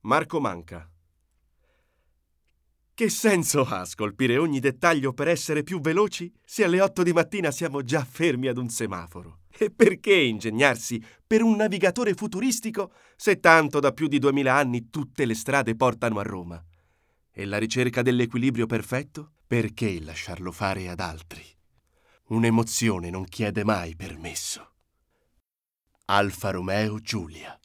Marco Manca. Che senso ha scolpire ogni dettaglio per essere più veloci se alle 8 di mattina siamo già fermi ad un semaforo? E perché ingegnarsi per un navigatore futuristico se tanto da più di 2000 anni tutte le strade portano a Roma? E la ricerca dell'equilibrio perfetto? Perché lasciarlo fare ad altri? Un'emozione non chiede mai permesso. Alfa Romeo Giulia.